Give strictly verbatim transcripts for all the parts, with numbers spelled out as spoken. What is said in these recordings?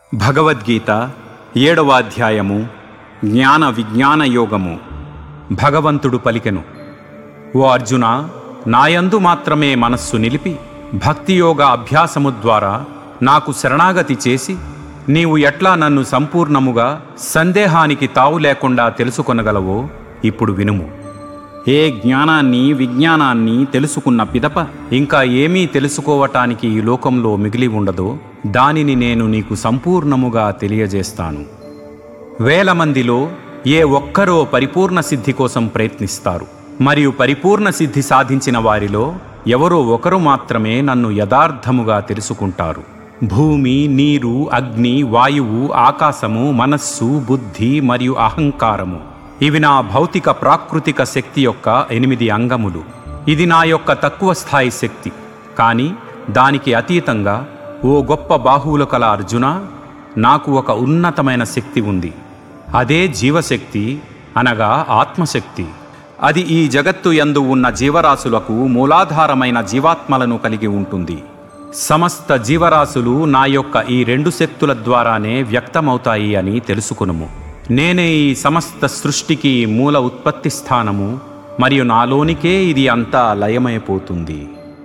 భగవద్గీత ఏడవ అధ్యాయము జ్ఞాన విజ్ఞాన యోగము. భగవంతుడు పలికెను, ఓ అర్జున, నాయందు మాత్రమే మనస్సు నిలిపి భక్తియోగ అభ్యాసము ద్వారా నాకు శరణాగతి చేసి నీవు ఎట్లా నన్ను సంపూర్ణముగా సందేహానికి తావు లేకుండా తెలుసుకొనగలవో ఇప్పుడు వినుము. ఏ జ్ఞానాన్ని విజ్ఞానాన్ని తెలుసుకున్న పిదప ఇంకా ఏమీ తెలుసుకోవటానికి ఈ లోకంలో మిగిలి ఉండదో దానిని నేను నీకు సంపూర్ణముగా తెలియజేస్తాను. వేల మందిలో ఏ ఒక్కరో పరిపూర్ణ సిద్ధి కోసం ప్రయత్నిస్తారు, మరియు పరిపూర్ణ సిద్ధి సాధించిన వారిలో ఎవరో ఒకరు మాత్రమే నన్ను యథార్థముగా తెలుసుకుంటారు. భూమి, నీరు, అగ్ని, వాయువు, ఆకాశము, మనస్సు, బుద్ధి మరియు అహంకారము ఇవి నా భౌతిక ప్రాకృతిక శక్తి యొక్క ఎనిమిది అంగములు. ఇది నా యొక్క తక్కువ స్థాయి శక్తి. కానీ దానికి అతీతంగా ఓ గొప్ప బాహువులు కల అర్జున, నాకు ఒక ఉన్నతమైన శక్తి ఉంది. అదే జీవశక్తి, అనగా ఆత్మశక్తి. అది ఈ జగత్తు యందు ఉన్న జీవరాశులకు మూలాధారమైన జీవాత్మలను కలిగి ఉంటుంది. సమస్త జీవరాశులు నా యొక్క ఈ రెండు శక్తుల ద్వారానే వ్యక్తమవుతాయి అని తెలుసుకునుము. నేనే ఈ సమస్త సృష్టికి మూల ఉత్పత్తి స్థానము, మరియు నాలోనికే ఇది అంతా లయమైపోతుంది.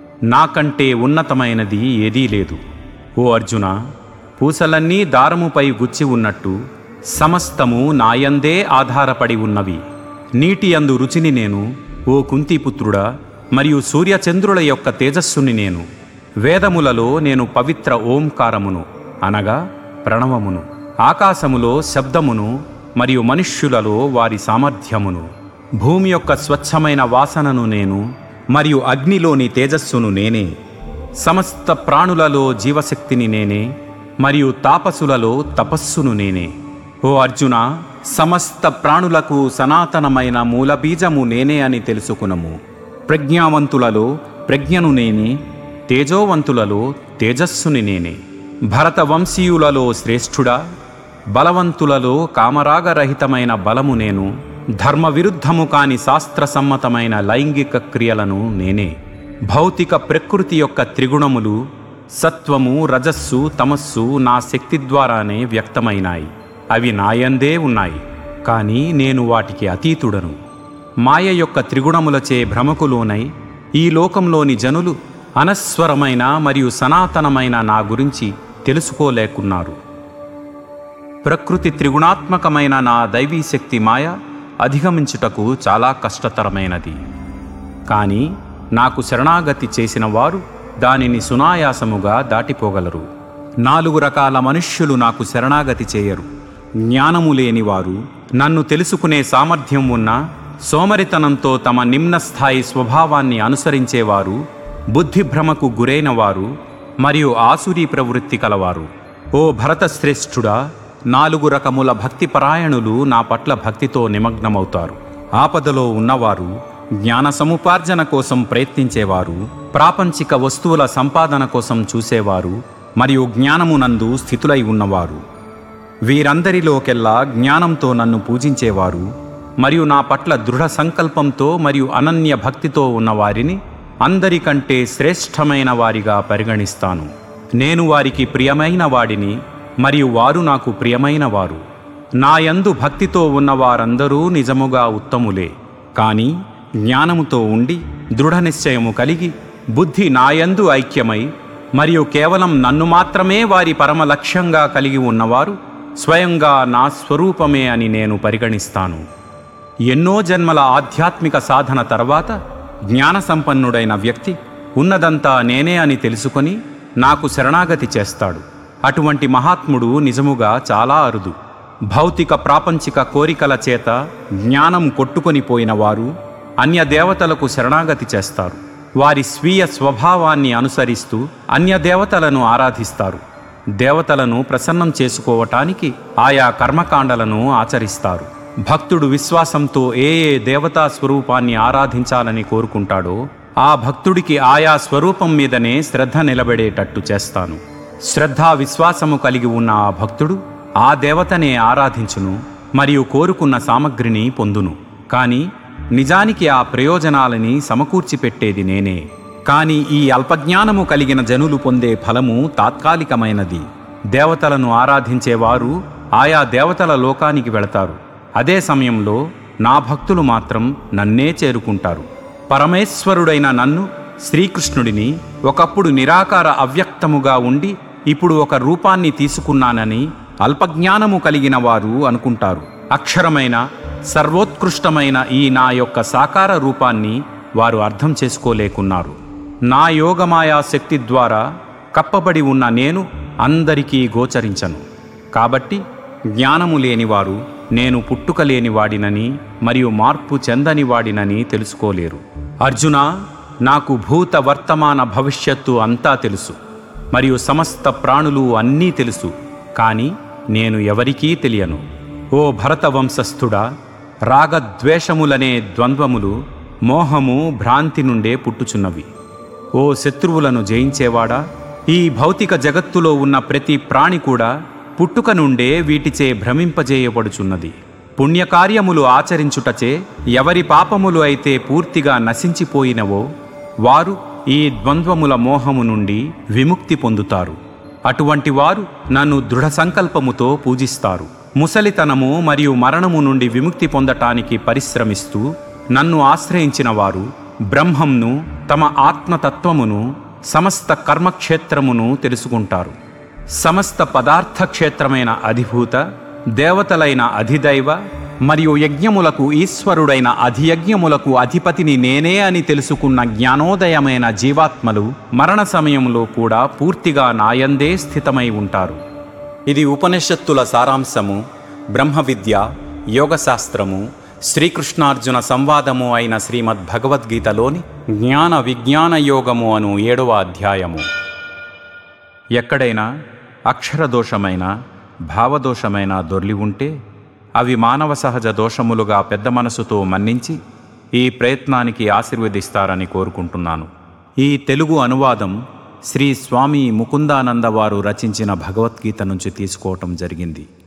నాకంటే ఉన్నతమైనది ఏదీ లేదు. ఓ అర్జున, పూసలన్నీ దారముపై గుచ్చి ఉన్నట్టు సమస్తము నాయందే ఆధారపడి ఉన్నవి. నీటి యందు రుచిని నేను, ఓ కుంతిపుత్రుడా, మరియు సూర్యచంద్రుల యొక్క తేజస్సుని నేను. వేదములలో నేను పవిత్ర ఓంకారమును, అనగా ప్రణవమును. ఆకాశములో శబ్దమును, మరియు మనుష్యులలో వారి సామర్థ్యమును. భూమి యొక్క స్వచ్ఛమైన వాసనను నేను, మరియు అగ్నిలోని తేజస్సును నేనే. సమస్త ప్రాణులలో జీవశక్తిని నేనే, మరియు తాపసులలో తపస్సును నేనే. ఓ అర్జున, సమస్త ప్రాణులకు సనాతనమైన మూలబీజము నేనే అని తెలుసుకునము. ప్రజ్ఞావంతులలో ప్రజ్ఞను నేనే, తేజోవంతులలో తేజస్సుని నేనే. భరత వంశీయులలో శ్రేష్ఠుడా, బలవంతులలో కామరాగరహితమైన బలము నేను. ధర్మ విరుద్ధము కాని శాస్త్రసమ్మతమైన లైంగిక క్రియలను నేనే. భౌతిక ప్రకృతి యొక్క త్రిగుణములు సత్వము, రజస్సు, తమస్సు నా శక్తి ద్వారానే వ్యక్తమైనాయి. అవి నాయందే ఉన్నాయి, కానీ నేను వాటికి అతీతుడను. మాయ యొక్క త్రిగుణములచే భ్రమకులోనై ఈ లోకంలోని జనులు అనస్వరమైన మరియు సనాతనమైన నా గురించి తెలుసుకోలేకున్నారు. ప్రకృతి త్రిగుణాత్మకమైన నా దైవీ శక్తి మాయ అధిగమించుటకు చాలా కష్టతరమైనది. కానీ నాకు శరణాగతి చేసిన వారు దానిని సునాయాసముగా దాటిపోగలరు. నాలుగు రకాల మనుష్యులు నాకు శరణాగతి చేయరు. జ్ఞానము లేనివారు, నన్ను తెలుసుకునే సామర్థ్యం ఉన్న, సోమరితనంతో తమ నిమ్నస్థాయి స్వభావాన్ని అనుసరించేవారు, బుద్ధిభ్రమకు గురైన వారు, మరియు ఆసురీ ప్రవృత్తి కలవారు. ఓ భరతశ్రేష్ఠుడా, నాలుగు రకముల భక్తిపరాయణులు నా పట్ల భక్తితో నిమగ్నమవుతారు. ఆపదలో ఉన్నవారు, జ్ఞాన సముపార్జన కోసం ప్రయత్నించేవారు, ప్రాపంచిక వస్తువుల సంపాదన కోసం చూసేవారు, మరియు జ్ఞానమునందు స్థితులై ఉన్నవారు. వీరందరిలోకెల్లా జ్ఞానంతో నన్ను పూజించేవారు, మరియు నా పట్ల దృఢ సంకల్పంతో మరియు అనన్య భక్తితో ఉన్నవారిని అందరికంటే శ్రేష్టమైన వారిగా పరిగణిస్తాను. నేను వారికి ప్రియమైన వాడిని, మరియు వారు నాకు ప్రియమైన వారు. నాయందు భక్తితో ఉన్నవారందరూ నిజముగా ఉత్తములే. కానీ జ్ఞానముతో ఉండి దృఢ నిశ్చయము కలిగి బుద్ధి నాయందు ఐక్యమై మరియు కేవలం నన్ను మాత్రమే వారి పరమ లక్ష్యంగా కలిగి ఉన్నవారు స్వయంగా నా స్వరూపమే అని నేను పరిగణిస్తాను. ఎన్నో జన్మల ఆధ్యాత్మిక సాధన తర్వాత జ్ఞాన సంపన్నుడైన వ్యక్తి ఉన్నదంతా నేనే అని తెలుసుకొని నాకు శరణాగతి చేస్తాడు. అటువంటి మహాత్ముడు నిజముగా చాలా అరుదు. భౌతిక ప్రాపంచిక కోరికల చేత జ్ఞానం కొట్టుకొని పోయిన వారు అన్య దేవతలకు శరణాగతి చేస్తారు. వారి స్వీయ స్వభావాన్ని అనుసరిస్తూ అన్య దేవతలను ఆరాధిస్తారు. దేవతలను ప్రసన్నం చేసుకోవటానికి ఆయా కర్మకాండలను ఆచరిస్తారు. భక్తుడు విశ్వాసంతో ఏ ఏ దేవతా స్వరూపాన్ని ఆరాధించాలని కోరుకుంటాడో ఆ భక్తుడికి ఆయా స్వరూపం మీదనే శ్రద్ధ నిలబడేటట్టు చేస్తాను. శ్రద్ధా విశ్వాసము కలిగి ఉన్న ఆ భక్తుడు ఆ దేవతనే ఆరాధించును మరియు కోరుకున్న సామగ్రిని పొందును. కానీ నిజానికి ఆ ప్రయోజనాలని సమకూర్చి పెట్టేది నేనే. కానీ ఈ అల్పజ్ఞానము కలిగిన జనులు పొందే ఫలము తాత్కాలికమైనది. దేవతలను ఆరాధించేవారు ఆయా దేవతల లోకానికి వెళతారు. అదే సమయంలో నా భక్తులు మాత్రం నన్నే చేరుకుంటారు. పరమేశ్వరుడైన నన్ను, శ్రీకృష్ణుడిని, ఒకప్పుడు నిరాకార అవ్యక్తముగా ఉండి ఇప్పుడు ఒక రూపాన్ని తీసుకున్నానని అల్పజ్ఞానము కలిగిన వారు అనుకుంటారు. అక్షరమైన సర్వోత్కృష్టమైన ఈ నా యొక్క సాకార రూపాన్ని వారు అర్థం చేసుకోలేకున్నారు. నా యోగమాయా శక్తి ద్వారా కప్పబడి ఉన్న నేను అందరికీ గోచరించను. కాబట్టి జ్ఞానము లేనివారు నేను పుట్టుక లేనివాడినని మరియు మార్పు చెందని వాడినని తెలుసుకోలేరు. అర్జున, నాకు భూత వర్తమాన భవిష్యత్తు అంతా తెలుసు మరియు సమస్త ప్రాణులు అన్నీ తెలుసు, కానీ నేను ఎవరికీ తెలియను. ఓ భరత వంశస్థుడా, రాగద్వేషములనే ద్వంద్వములు మోహము భ్రాంతి నుండే పుట్టుచున్నవి. ఓ శత్రువులను జయించేవాడా, ఈ భౌతిక జగత్తులో ఉన్న ప్రతి ప్రాణి కూడా పుట్టుక నుండే వీటిచే భ్రమింపజేయబడుచున్నది. పుణ్యకార్యములు ఆచరించుటచే ఎవరి పాపములు అయితే పూర్తిగా నశించిపోయినవో వారు ఈ ద్వంద్వముల మోహము నుండి విముక్తి పొందుతారు. అటువంటి వారు నన్ను దృఢ సంకల్పముతో పూజిస్తారు. ముసలితనము మరియు మరణము నుండి విముక్తి పొందటానికి పరిశ్రమిస్తూ నన్ను ఆశ్రయించిన వారు బ్రహ్మంను, తమ ఆత్మతత్వమును, సమస్త కర్మక్షేత్రమును తెలుసుకుంటారు. సమస్త పదార్థ క్షేత్రమైన అధిభూత, దేవతలైన అధిదైవ మరియు యజ్ఞములకు ఈశ్వరుడైన అధియజ్ఞములకు అధిపతిని నేనే అని తెలుసుకున్న జ్ఞానోదయమైన జీవాత్మలు మరణ సమయంలో కూడా పూర్తిగా నాయందే స్థితమై ఉంటారు. ఇది ఉపనిషత్తుల సారాంశము, బ్రహ్మ విద్య, యోగశాస్త్రము, శ్రీకృష్ణార్జున సంవాదము అయిన శ్రీమద్ భగవద్గీతలోని జ్ఞాన విజ్ఞాన యోగము అను ఏడవ అధ్యాయము. ఎక్కడైనా అక్షరదోషమైన, భావదోషమైన దొర్లి ఉంటే అవి మానవ సహజ దోషములుగా పెద్ద మనసుతో మన్నించి ఈ ప్రయత్నానికి ఆశీర్వదిస్తారని కోరుకుంటున్నాను. ఈ తెలుగు అనువాదం శ్రీ స్వామి ముకుందానంద వారు రచించిన భగవద్గీత నుంచి తీసుకోవటం జరిగింది.